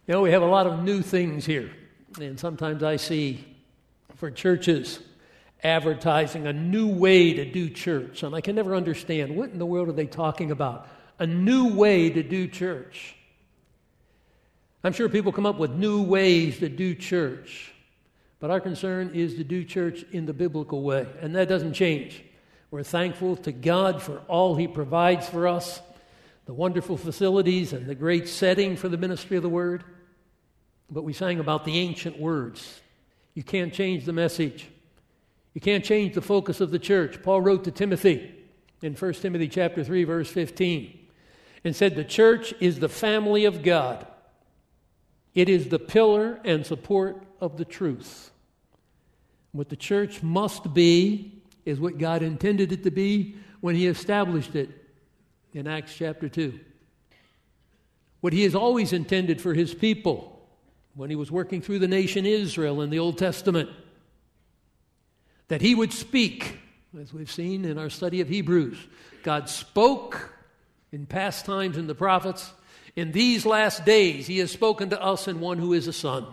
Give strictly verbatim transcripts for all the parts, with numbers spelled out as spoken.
You know, we have a lot of new things here, and sometimes I see for churches advertising a new way to do church, and I can never understand, what in the world are they talking about? A new way to do church. I'm sure people come up with new ways to do church, but our concern is to do church in the biblical way, and that doesn't change. We're thankful to God for all He provides for us, the wonderful facilities and the great setting for the ministry of the Word. But we sang about the ancient words. You can't change the message. You can't change the focus of the church. Paul wrote to Timothy in First Timothy chapter three, verse fifteen, and said, the church is the family of God. It is the pillar and support of the truth. What the church must be is what God intended it to be when He established it in Acts chapter two. What He has always intended for His people when He was working through the nation Israel in the Old Testament. That He would speak, as we've seen in our study of Hebrews. God spoke in past times in the prophets. In these last days, He has spoken to us in one who is a Son.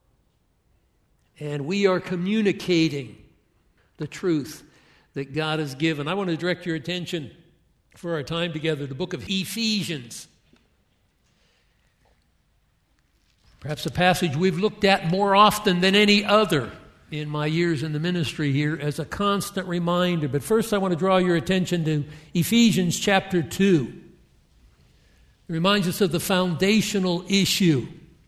And we are communicating the truth that God has given. I want to direct your attention for our time together, the book of Ephesians. Perhaps a passage we've looked at more often than any other in my years in the ministry here as a constant reminder. But first I want to draw your attention to Ephesians chapter two. It reminds us of the foundational issue.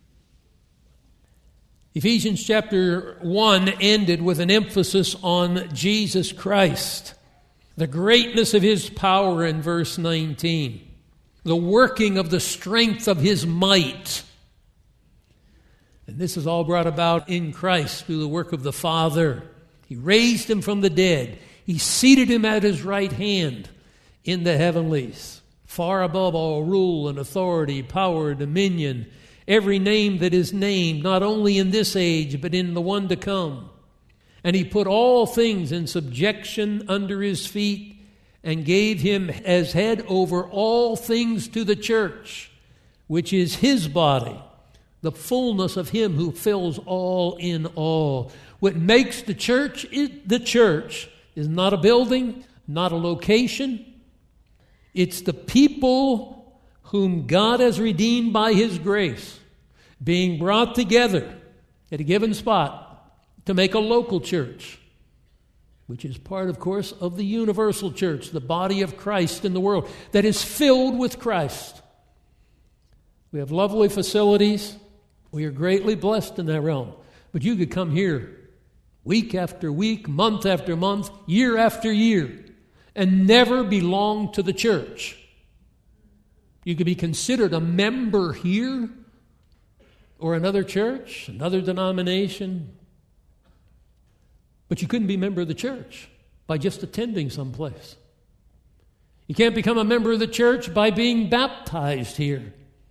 Ephesians chapter one ended with an emphasis on Jesus Christ, the greatness of His power in verse nineteen, the working of the strength of His might. And this is all brought about in Christ through the work of the Father. He raised Him from the dead. He seated Him at His right hand in the heavenlies, far above all rule and authority, power, dominion, every name that is named, not only in this age, but in the one to come. And He put all things in subjection under His feet and gave Him as head over all things to the church, which is His body, the fullness of Him who fills all in all. What makes the church the church is not a building, not a location. It's the people whom God has redeemed by His grace, being brought together at a given spot to make a local church, which is part, of course, of the universal church, the body of Christ in the world, that is filled with Christ. We have lovely facilities. We are greatly blessed in that realm. But you could come here week after week, month after month, year after year, and never belong to the church. You could be considered a member here or another church, another denomination, but you couldn't be a member of the church by just attending someplace. You can't become a member of the church by being baptized here,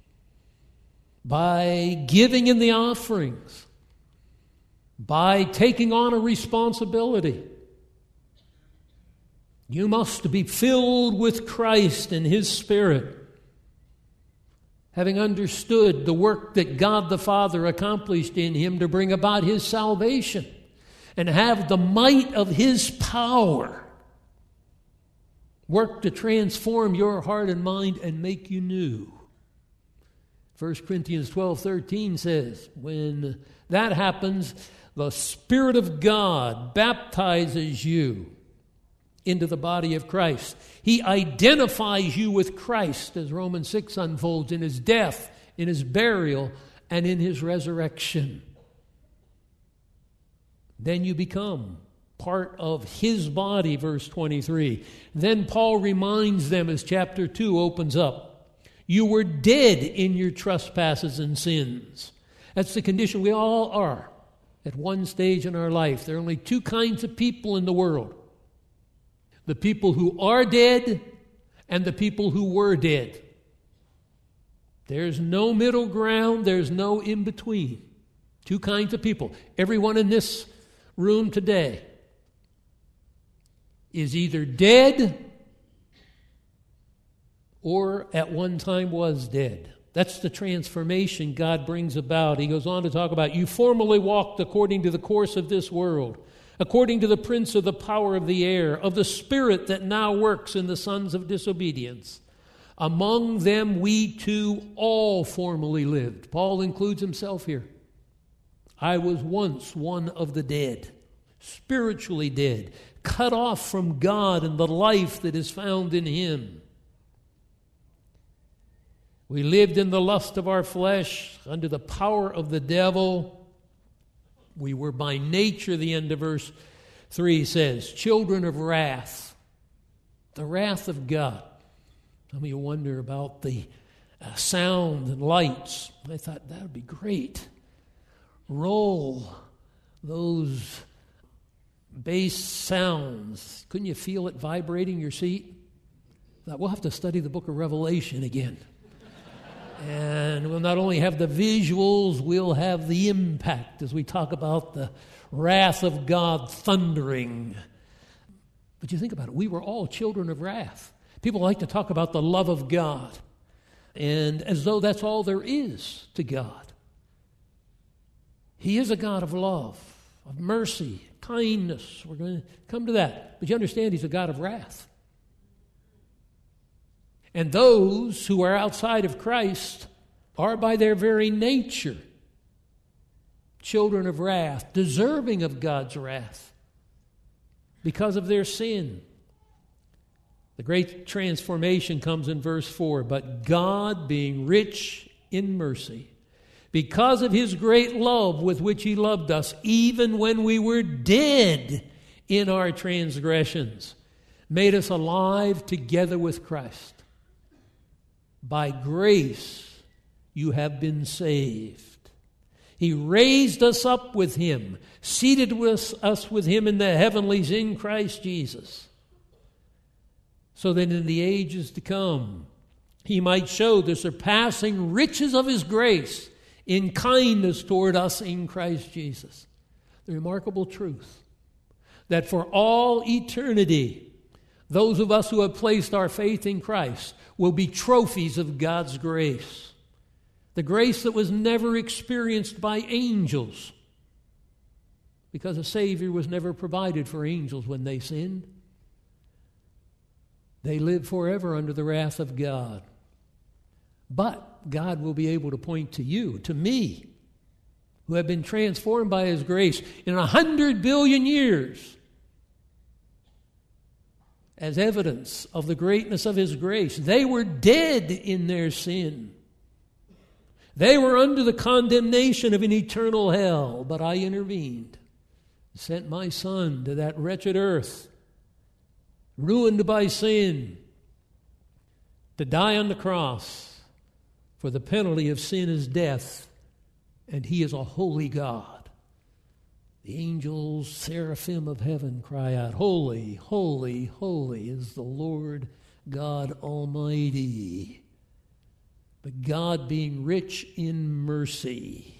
by giving in the offerings, by taking on a responsibility. You must be filled with Christ and His Spirit, having understood the work that God the Father accomplished in Him to bring about His salvation, and have the might of His power work to transform your heart and mind and make you new. First Corinthians twelve thirteen says, when that happens, the Spirit of God baptizes you into the body of Christ. He identifies you with Christ, as Romans six unfolds, in His death, in His burial, and in His resurrection. Then you become part of His body, verse twenty-three. Then Paul reminds them as chapter two opens up, you were dead in your trespasses and sins. That's the condition we all are at one stage in our life. There are only two kinds of people in the world. The people who are dead and the people who were dead. There's no middle ground. There's no in between. Two kinds of people. Everyone in this room today is either dead or at one time was dead. That's the transformation God brings about. He goes on to talk about, you formerly walked according to the course of this world, according to the prince of the power of the air, of the spirit that now works in the sons of disobedience. Among them we too all formerly lived. Paul includes himself here. I was once one of the dead, spiritually dead, cut off from God and the life that is found in Him. We lived in the lust of our flesh, under the power of the devil. We were by nature, the end of verse three says, children of wrath, the wrath of God. Some of you wonder about the uh, sound and lights. I thought that would be great. Roll those bass sounds. Couldn't you feel it vibrating your seat? I thought, we'll have to study the book of Revelation again. And we'll not only have the visuals, we'll have the impact as we talk about the wrath of God thundering. But you think about it, we were all children of wrath. People like to talk about the love of God, and as though that's all there is to God. He is a God of love, of mercy, kindness. We're going to come to that. But you understand He's a God of wrath. And those who are outside of Christ are by their very nature children of wrath, deserving of God's wrath because of their sin. The great transformation comes in verse four. But God, being rich in mercy, because of His great love with which He loved us, even when we were dead in our transgressions, made us alive together with Christ. By grace you have been saved. He raised us up with Him, seated us with Him in the heavenlies in Christ Jesus, so that in the ages to come He might show the surpassing riches of His grace in kindness toward us in Christ Jesus. The remarkable truth that for all eternity, those of us who have placed our faith in Christ will be trophies of God's grace. The grace that was never experienced by angels, because a Savior was never provided for angels when they sinned. They live forever under the wrath of God. But God will be able to point to you, to me, who have been transformed by His grace in a hundred billion years, as evidence of the greatness of His grace. They were dead in their sin. They were under the condemnation of an eternal hell, but I intervened, sent my Son to that wretched earth, ruined by sin, to die on the cross, for the penalty of sin is death, and He is a holy God. The angels, seraphim of heaven cry out, holy, holy, holy is the Lord God Almighty. But God, being rich in mercy,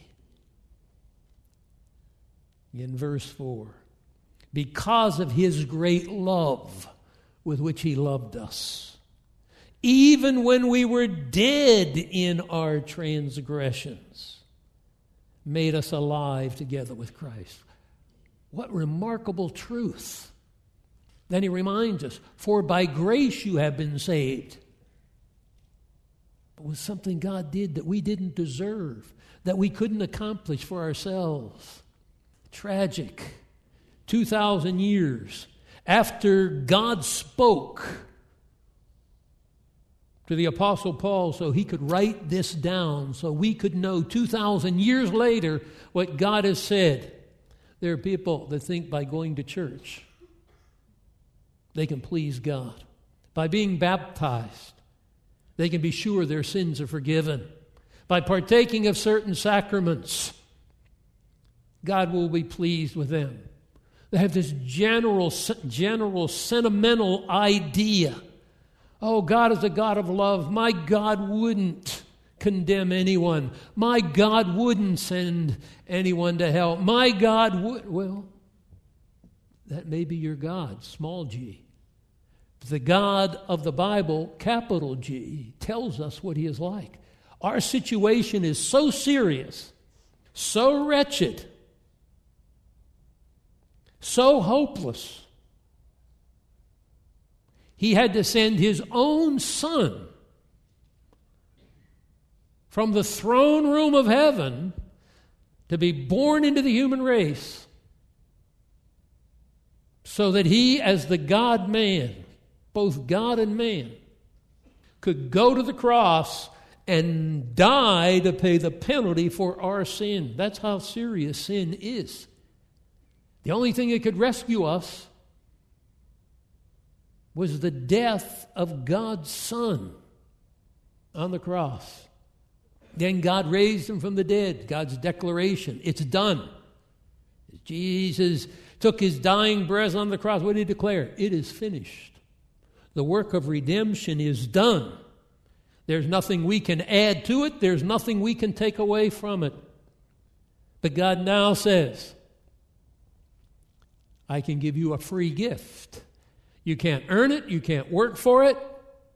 in verse four, because of His great love with which He loved us, even when we were dead in our transgressions, made us alive together with Christ. What remarkable truth. Then he reminds us, for by grace you have been saved. It was something God did that we didn't deserve, that we couldn't accomplish for ourselves. Tragic. Two thousand years after God spoke to the Apostle Paul so he could write this down, so we could know two thousand years later what God has said. There are people that think by going to church they can please God. By being baptized, they can be sure their sins are forgiven. By partaking of certain sacraments, God will be pleased with them. They have this general, general sentimental idea. Oh, God is a God of love. My God wouldn't condemn anyone. My God wouldn't send anyone to hell. My God would. Well, that may be your God, small g. The God of the Bible, capital G, tells us what He is like. Our situation is so serious, so wretched, so hopeless. He had to send his own Son from the throne room of heaven to be born into the human race so that he, as the God-man, both God and man, could go to the cross and die to pay the penalty for our sin. That's how serious sin is. The only thing that could rescue us was the death of God's Son on the cross. Then God raised him from the dead. God's declaration, it's done. Jesus took his dying breath on the cross. What did he declare? It is finished. The work of redemption is done. There's nothing we can add to it. There's nothing we can take away from it. But God now says, I can give you a free gift. You can't earn it. You can't work for it.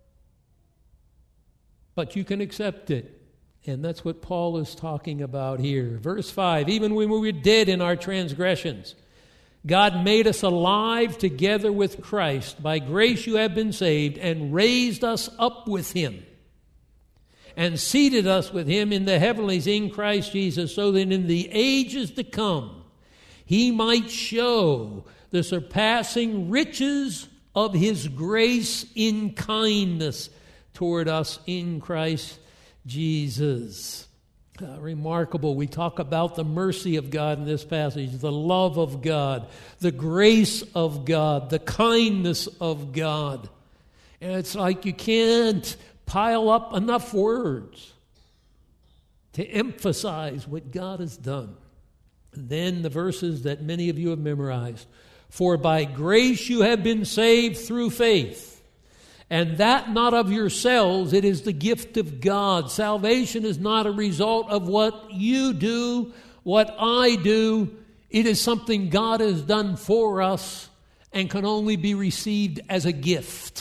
But you can accept it. And that's what Paul is talking about here. Verse five, even when we were dead in our transgressions, God made us alive together with Christ. By grace you have been saved, and raised us up with him, and seated us with him in the heavenlies in Christ Jesus, so that in the ages to come he might show the surpassing riches of his grace in kindness toward us in Christ Jesus. Uh, remarkable. We talk about the mercy of God in this passage, the love of God, the grace of God, the kindness of God. And it's like you can't pile up enough words to emphasize what God has done. And then the verses that many of you have memorized. For by grace you have been saved through faith. And that not of yourselves, it is the gift of God. Salvation is not a result of what you do, what I do. It is something God has done for us and can only be received as a gift,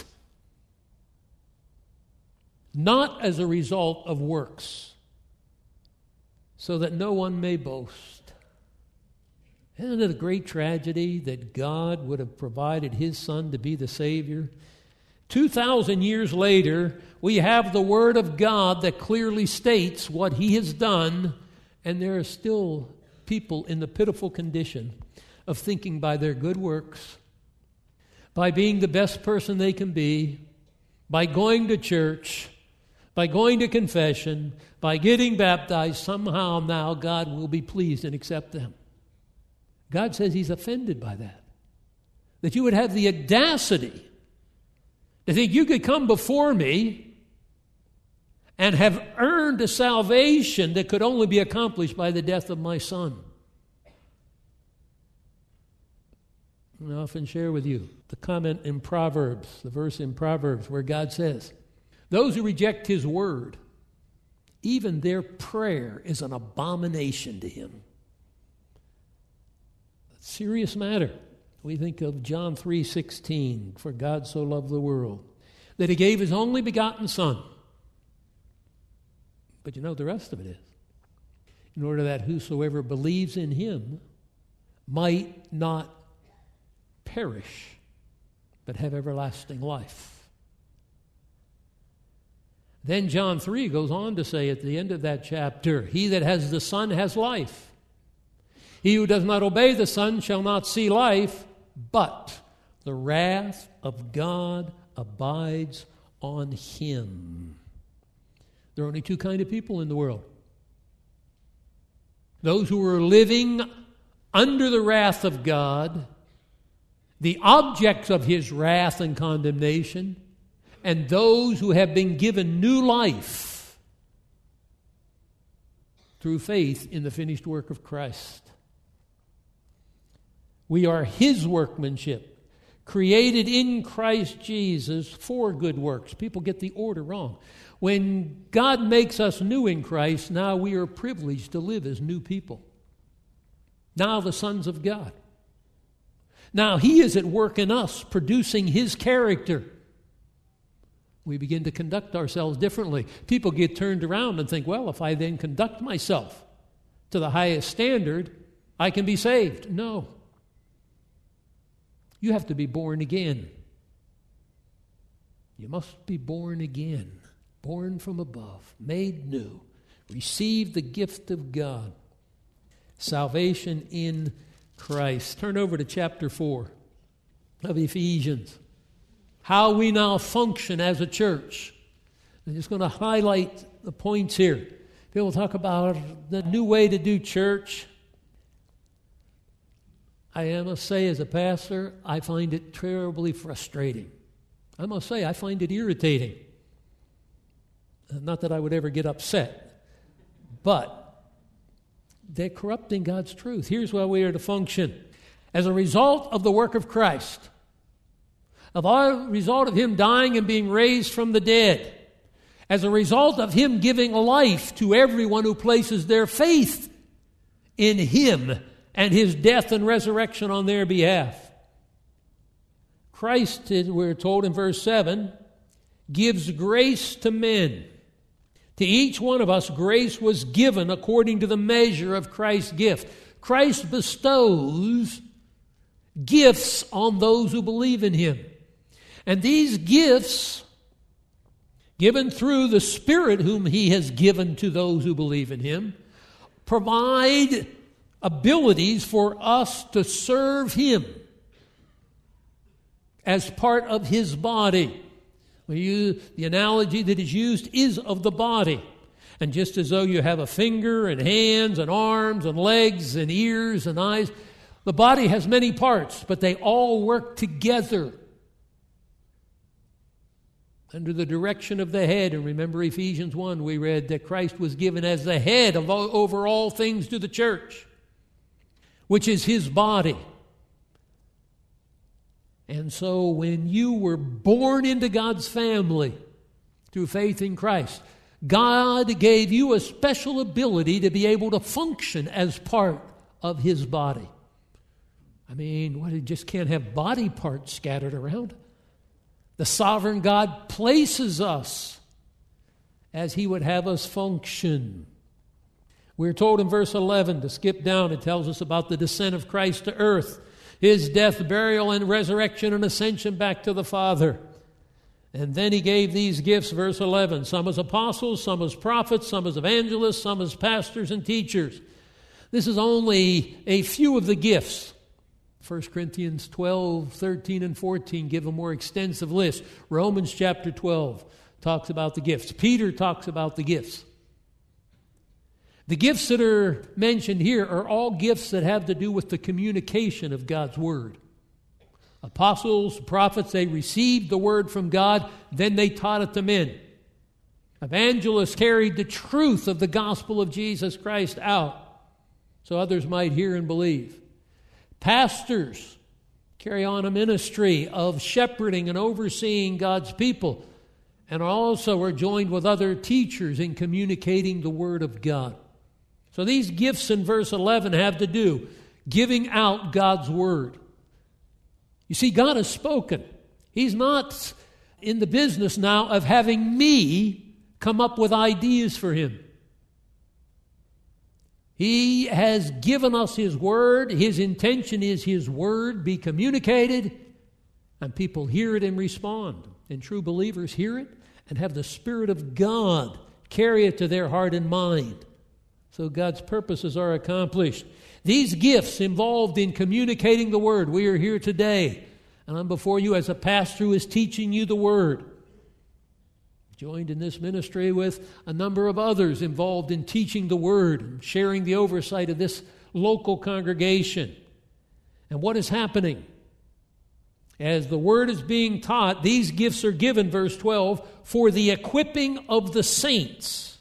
not as a result of works, so that no one may boast. Isn't it a great tragedy that God would have provided his Son to be the Savior? Two thousand years later, we have the Word of God that clearly states what he has done, and there are still people in the pitiful condition of thinking by their good works, by being the best person they can be, by going to church, by going to confession, by getting baptized, somehow now God will be pleased and accept them. God says he's offended by that. That you would have the audacity to think you could come before me and have earned a salvation that could only be accomplished by the death of my Son. I often share with you the comment in Proverbs, the verse in Proverbs where God says, those who reject his word, even their prayer is an abomination to him. Serious matter. We think of John three sixteen, for God so loved the world, that he gave his only begotten Son. But you know the rest of it is, in order that whosoever believes in him might not perish, but have everlasting life. Then John three goes on to say at the end of that chapter, he that has the Son has life. He who does not obey the Son shall not see life, but the wrath of God abides on him. There are only two kinds of people in the world. Those who are living under the wrath of God, the objects of his wrath and condemnation, and those who have been given new life through faith in the finished work of Christ. We are his workmanship, created in Christ Jesus for good works. People get the order wrong. When God makes us new in Christ, now we are privileged to live as new people. Now the sons of God. Now he is at work in us, producing his character. we begin to conduct ourselves differently. People get turned around and think, well, if I then conduct myself to the highest standard, I can be saved. No. You have to be born again. You must be born again, born from above, made new, receive the gift of God, salvation in Christ. Turn over to chapter four of Ephesians. How we now function as a church. I'm just going to highlight the points here. People talk about the new way to do church. I must say, as a pastor, I find it terribly frustrating. I must say, I find it irritating. Not that I would ever get upset, but they're corrupting God's truth. Here's why we are to function. As a result of the work of Christ, of our result of Him dying and being raised from the dead, as a result of Him giving life to everyone who places their faith in Him and His death and resurrection on their behalf. Christ, we're told in verse seven, gives grace to men. To each one of us, grace was given according to the measure of Christ's gift. Christ bestows gifts on those who believe in Him. And these gifts, given through the Spirit whom He has given to those who believe in Him, provide abilities for us to serve Him as part of His body. We use, the analogy that is used is of the body. And just as though you have a finger and hands and arms and legs and ears and eyes, the body has many parts, but they all work together under the direction of the head. And remember Ephesians one, we read that Christ was given as the head of all, over all things to the church, which is His body. And so when you were born into God's family through faith in Christ, God gave you a special ability to be able to function as part of His body. I mean, what, you just can't have body parts scattered around. The sovereign God places us as He would have us function. We're told in verse eleven, to skip down, it tells us about the descent of Christ to earth, His death, burial, and resurrection and ascension back to the Father. And then He gave these gifts, verse eleven, some as apostles, some as prophets, some as evangelists, some as pastors and teachers. This is only a few of the gifts. First Corinthians twelve, thirteen, and fourteen give a more extensive list. Romans chapter twelve talks about the gifts. Peter talks about the gifts. The gifts that are mentioned here are all gifts that have to do with the communication of God's Word. Apostles, prophets, they received the Word from God, then they taught it to men. Evangelists carried the truth of the gospel of Jesus Christ out so others might hear and believe. Pastors carry on a ministry of shepherding and overseeing God's people, and also are joined with other teachers in communicating the Word of God. So these gifts in verse eleven have to do giving out God's Word. You see, God has spoken. He's not in the business now of having me come up with ideas for Him. He has given us His Word. His intention is His Word be communicated, and people hear it and respond. And true believers hear it and have the Spirit of God carry it to their heart and mind. So God's purposes are accomplished. These gifts involved in communicating the Word. We are here today, and I'm before you as a pastor who is teaching you the Word. Joined in this ministry with a number of others involved in teaching the Word and sharing the oversight of this local congregation. And what is happening? As the Word is being taught, these gifts are given, verse twelve, for the equipping of the saints,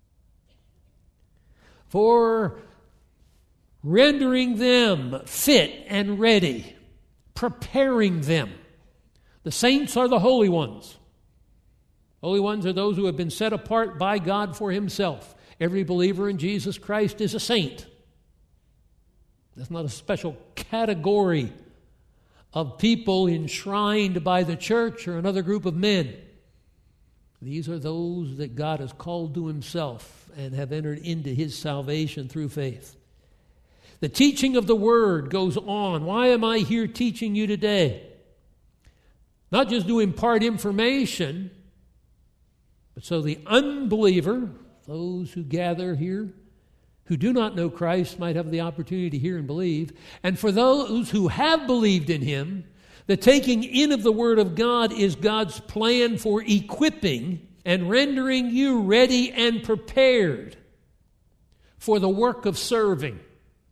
for rendering them fit and ready, preparing them. The saints are the holy ones. Holy ones are those who have been set apart by God for Himself. Every believer in Jesus Christ is a saint. That's not a special category of people enshrined by the church or another group of men. These are those that God has called to himself and have entered into his salvation through faith. The teaching of the Word goes on. Why am I here teaching you today? Not just to impart information, but so the unbeliever, those who gather here, who do not know Christ, might have the opportunity to hear and believe. And for those who have believed in him, the taking in of the Word of God is God's plan for equipping and rendering you ready and prepared for the work of serving.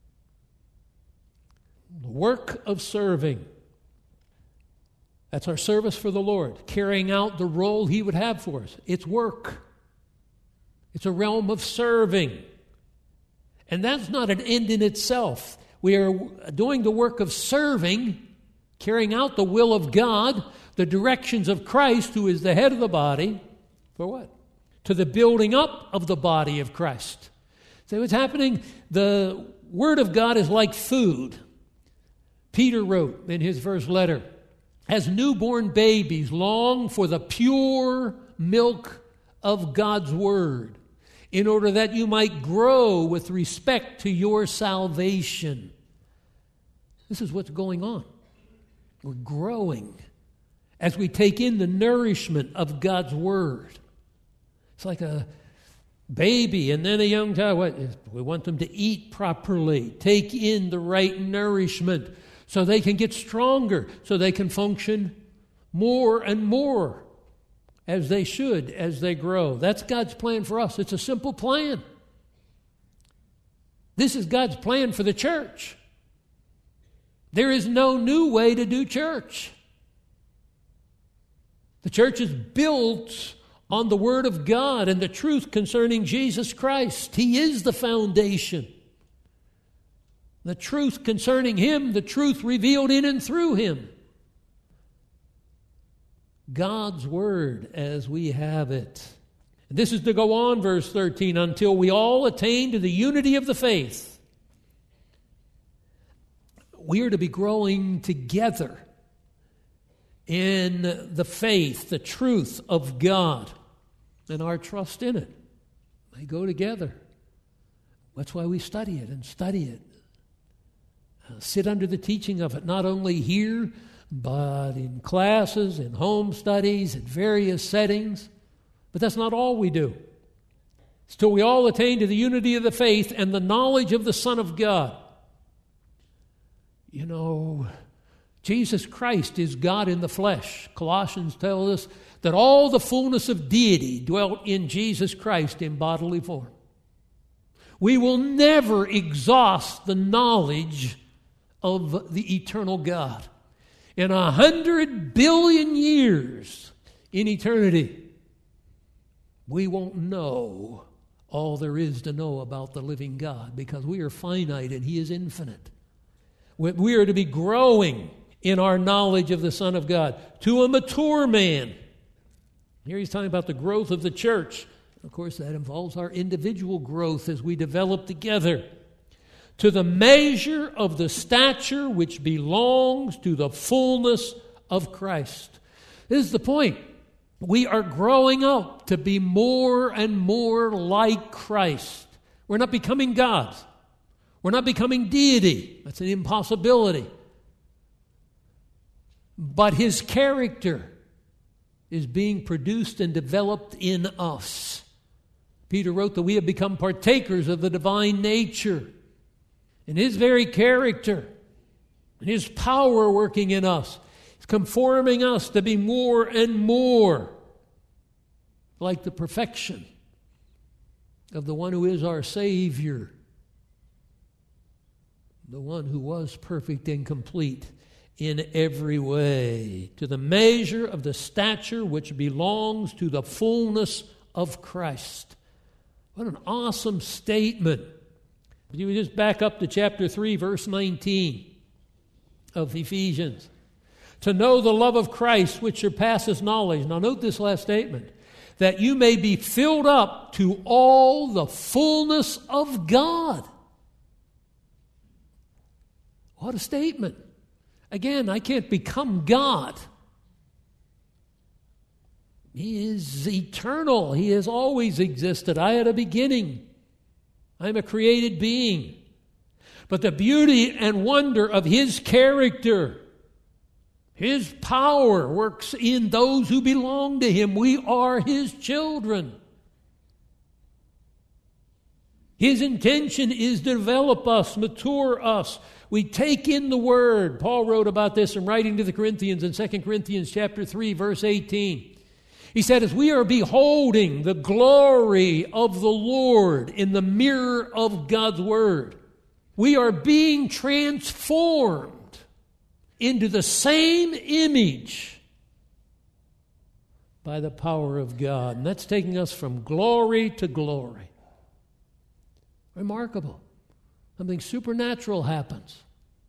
The work of serving. That's our service for the Lord, carrying out the role he would have for us. It's work. It's a realm of serving. And that's not an end in itself. We are doing the work of serving, carrying out the will of God, the directions of Christ, who is the head of the body, for what? To the building up of the body of Christ. See what's happening? The Word of God is like food. Peter wrote in his first letter, as newborn babies long for the pure milk of God's Word, in order that you might grow with respect to your salvation. This is what's going on. We're growing as we take in the nourishment of God's Word. It's like a baby and then a young child. What? We want them to eat properly, take in the right nourishment so they can get stronger, so they can function more and more as they should as they grow. That's God's plan for us. It's a simple plan. This is God's plan for the church. There is no new way to do church. The church is built on the Word of God and the truth concerning Jesus Christ. He is the foundation. The truth concerning him, the truth revealed in and through him. God's Word as we have it. And this is to go on, verse thirteen, until we all attain to the unity of the faith. We are to be growing together in the faith, the truth of God, and our trust in it. They go together. That's why we study it and study it. Uh, sit under the teaching of it, not only here, but in classes, in home studies, in various settings. But that's not all we do. It's till we all attain to the unity of the faith and the knowledge of the Son of God. You know, Jesus Christ is God in the flesh. Colossians tells us that all the fullness of deity dwelt in Jesus Christ in bodily form. We will never exhaust the knowledge of the eternal God. In a hundred billion years in eternity, we won't know all there is to know about the living God because we are finite and He is infinite. We are to be growing in our knowledge of the Son of God to a mature man. Here he's talking about the growth of the church. Of course, that involves our individual growth as we develop together. To the measure of the stature which belongs to the fullness of Christ. This is the point. We are growing up to be more and more like Christ. We're not becoming gods. We're not becoming deity. That's an impossibility. But His character is being produced and developed in us. Peter wrote that we have become partakers of the divine nature. And His very character and His power working in us is conforming us to be more and more like the perfection of the one who is our Savior, the one who was perfect and complete in every way, to the measure of the stature which belongs to the fullness of Christ. What an awesome statement. If you would just back up to chapter three, verse nineteen of Ephesians. To know the love of Christ which surpasses knowledge. Now note this last statement. That you may be filled up to all the fullness of God. What a statement. Again, I can't become God. He is eternal. He has always existed. I had a beginning. I'm a created being. But the beauty and wonder of His character, His power works in those who belong to Him. We are His children. His intention is to develop us, mature us. We take in the Word. Paul wrote about this in writing to the Corinthians in Second Corinthians chapter three, verse eighteen. He said, as we are beholding the glory of the Lord in the mirror of God's Word, we are being transformed into the same image by the power of God. And that's taking us from glory to glory. Remarkable. Something supernatural happens.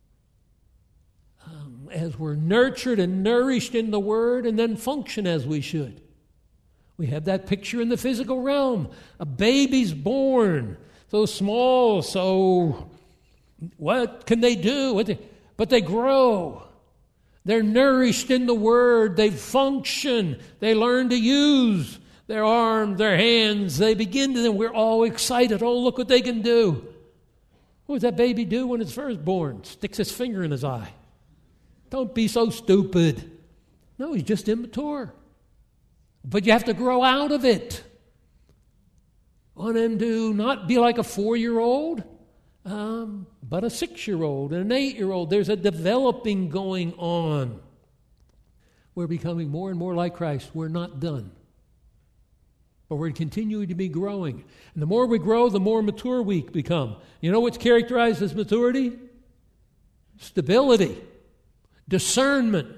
Um, as we're nurtured and nourished in the Word and then function as we should. We have that picture in the physical realm. A baby's born, so small, so what can they do? What they, but they grow. They're nourished in the Word. They function. They learn to use their arms, their hands. They begin to, and we're all excited. Oh, look what they can do. What does that baby do when it's first born? Sticks his finger in his eye. Don't be so stupid. No, he's just immature. But you have to grow out of it. Want him to not be like a four-year-old, um, but a six-year-old and an eight-year-old. There's a developing going on. We're becoming more and more like Christ. We're not done. But we're continuing to be growing. And the more we grow, the more mature we become. You know what's characterized as maturity? Stability. Discernment.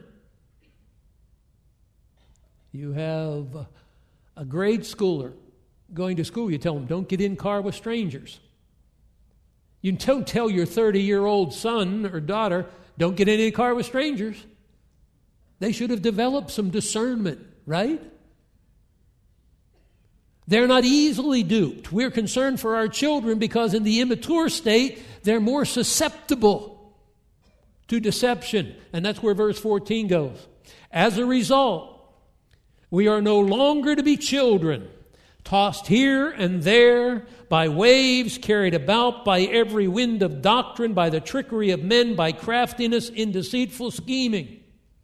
You have a grade schooler going to school. You tell them, don't get in car with strangers. You don't tell your thirty-year-old son or daughter, don't get in a car with strangers. They should have developed some discernment, right? They're not easily duped. We're concerned for our children because in the immature state, they're more susceptible to deception. And that's where verse fourteen goes. As a result, we are no longer to be children, tossed here and there by waves, carried about by every wind of doctrine, by the trickery of men, by craftiness in deceitful scheming.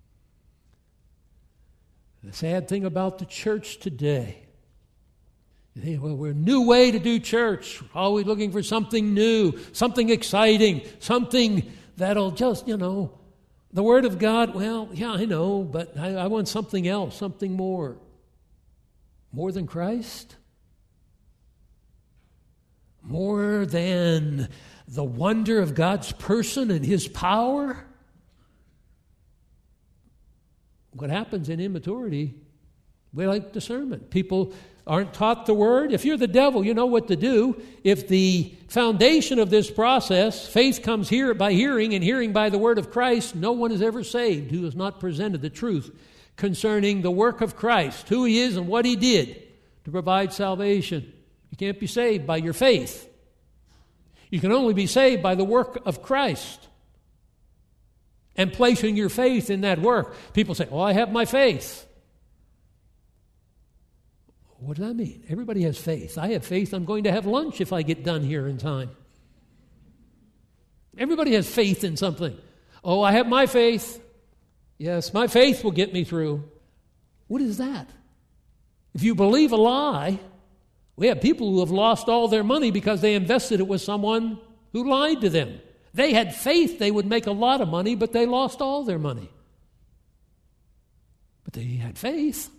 The sad thing about the church today, you think, well, we're a new way to do church. We're always looking for something new, something exciting, something that'll just, you know, the Word of God, well, yeah, I know, but I, I want something else, something more. More than Christ? More than the wonder of God's person and His power? What happens in immaturity, we like discernment. People aren't taught the Word. If you're the devil, you know what to do. If the foundation of this process, faith comes here by hearing and hearing by the Word of Christ, no one is ever saved who has not presented the truth concerning the work of Christ, who He is and what He did to provide salvation. You can't be saved by your faith. You can only be saved by the work of Christ and placing your faith in that work. People say, oh, I have my faith. What does that mean? Everybody has faith. I have faith I'm going to have lunch if I get done here in time. Everybody has faith in something. Oh, I have my faith. Yes, my faith will get me through. What is that? If you believe a lie, we have people who have lost all their money because they invested it with someone who lied to them. They had faith they would make a lot of money, but they lost all their money. But they had faith.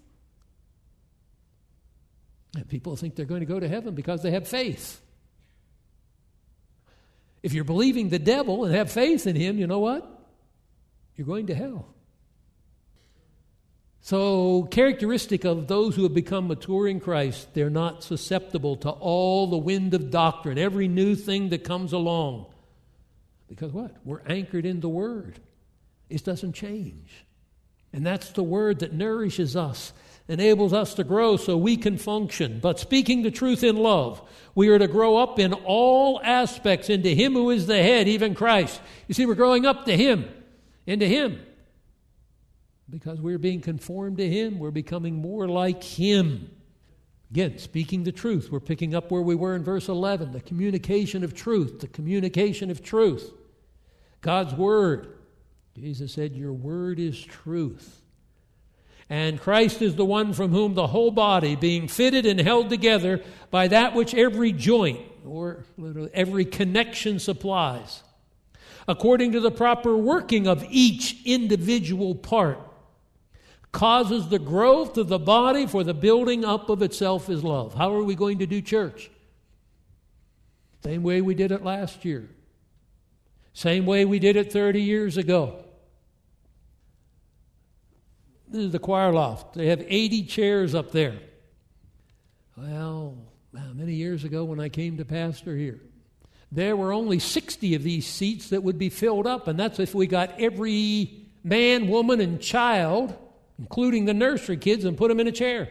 And people think they're going to go to heaven because they have faith. If you're believing the devil and have faith in him, you know what? You're going to hell. So, characteristic of those who have become mature in Christ, they're not susceptible to all the wind of doctrine, every new thing that comes along. Because what? We're anchored in the Word. It doesn't change. And that's the Word that nourishes us, enables us to grow so we can function. But speaking the truth in love, we are to grow up in all aspects into Him who is the head, even Christ. You see, we're growing up to Him, into Him. Because we're being conformed to Him. We're becoming more like Him. Again, speaking the truth. We're picking up where we were in verse eleven. The communication of truth. The communication of truth. God's Word. Jesus said, your Word is truth. And Christ is the one from whom the whole body, being fitted and held together by that which every joint, or literally every connection supplies, according to the proper working of each individual part, causes the growth of the body for the building up of itself is love. How are we going to do church? Same way we did it last year. Same way we did it thirty years ago. This is the choir loft. They have eighty chairs up there. Well, how many years ago when I came to pastor here, there were only sixty of these seats that would be filled up, and that's if we got every man, woman, and child, including the nursery kids, and put them in a chair.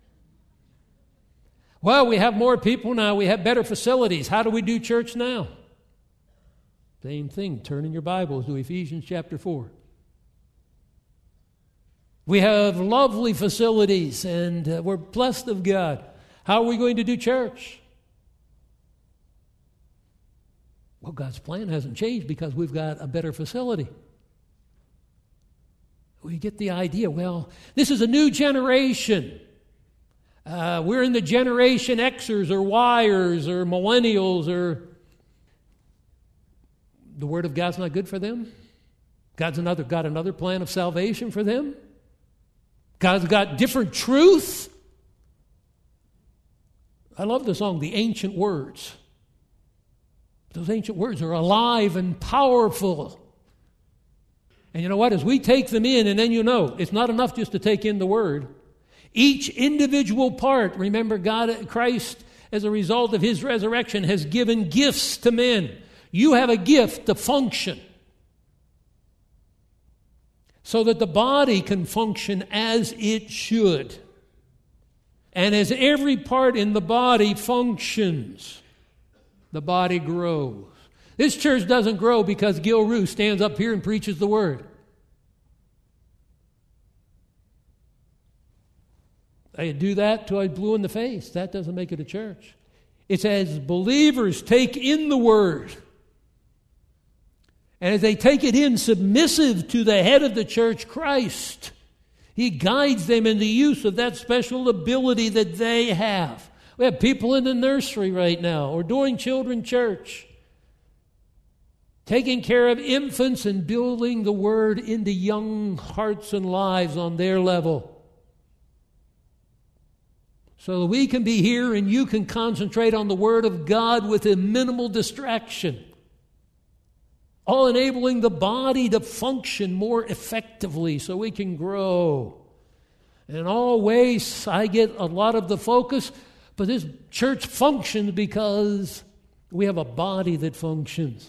Well, we have more people now. We have better facilities. How do we do church now? Same thing. Turn in your Bibles to Ephesians chapter four. We have lovely facilities, and uh, we're blessed of God. How are we going to do church? Well, God's plan hasn't changed because we've got a better facility. We get the idea, well, this is a new generation. Uh, we're in the Generation Xers or Yers or Millennials, or the Word of God's not good for them. God's another got another plan of salvation for them. God's got different truth. I love the song, The Ancient Words. Those ancient words are alive and powerful. And you know what? As we take them in, and then you know, it's not enough just to take in the Word. Each individual part, remember, God, Christ, as a result of His resurrection, has given gifts to men. You have a gift to function, so that the body can function as it should. And as every part in the body functions, the body grows. This church doesn't grow because Gil Rue stands up here and preaches the Word. I do that till I blew in the face. That doesn't make it a church. It's as believers take in the Word, and as they take it in submissive to the head of the church, Christ, He guides them in the use of that special ability that they have. We have people in the nursery right now, or doing children church, taking care of infants and building the Word into young hearts and lives on their level. So that we can be here and you can concentrate on the Word of God with a minimal distraction. All enabling the body to function more effectively so we can grow. In all ways, I get a lot of the focus, but this church functions because we have a body that functions.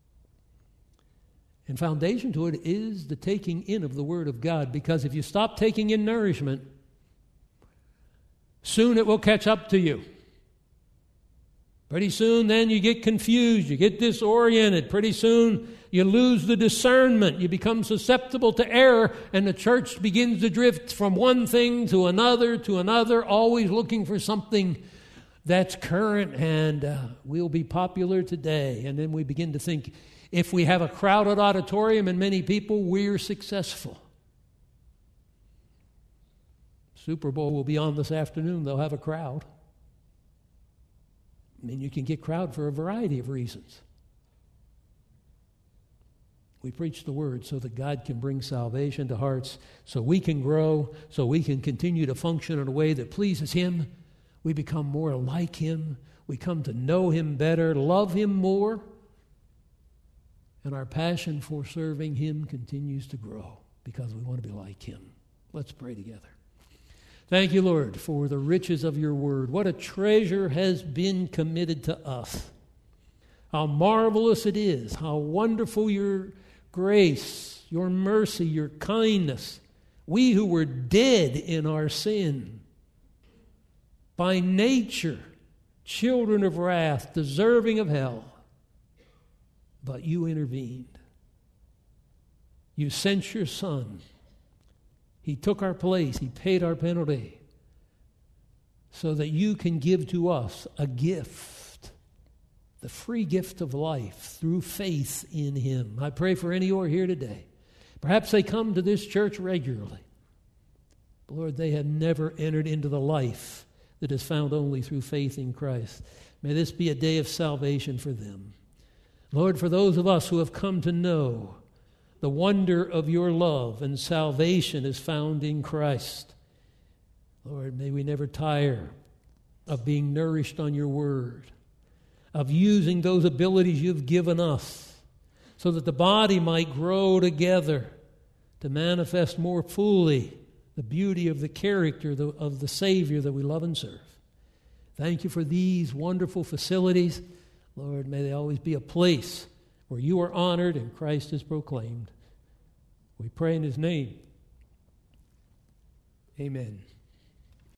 And foundation to it is the taking in of the Word of God, because if you stop taking in nourishment, soon it will catch up to you. Pretty soon then you get confused, you get disoriented. Pretty soon you lose the discernment. You become susceptible to error, and the church begins to drift from one thing to another to another, always looking for something that's current and uh, will be popular today. And then we begin to think, if we have a crowded auditorium and many people, we're successful. Super Bowl will be on this afternoon. They'll have a crowd. I mean, you can get crowd for a variety of reasons. We preach the Word so that God can bring salvation to hearts, so we can grow, so we can continue to function in a way that pleases Him. We become more like Him. We come to know Him better, love Him more, and our passion for serving Him continues to grow because we want to be like Him. Let's pray together. Thank you, Lord, for the riches of your word. What a treasure has been committed to us. How marvelous it is. How wonderful your grace, your mercy, your kindness. We who were dead in our sin, by nature, children of wrath, deserving of hell, but you intervened. You sent your Son He took our place. He paid our penalty so that you can give to us a gift, the free gift of life through faith in Him. I pray for any who are here today. Perhaps they come to this church regularly. Lord, they have never entered into the life that is found only through faith in Christ. May this be a day of salvation for them. Lord, for those of us who have come to know the wonder of your love and salvation is found in Christ, Lord, may we never tire of being nourished on your word, of using those abilities you've given us so that the body might grow together to manifest more fully the beauty of the character of the Savior that we love and serve. Thank you for these wonderful facilities. Lord, may they always be a place where you are honored and Christ is proclaimed. We pray in His name. Amen.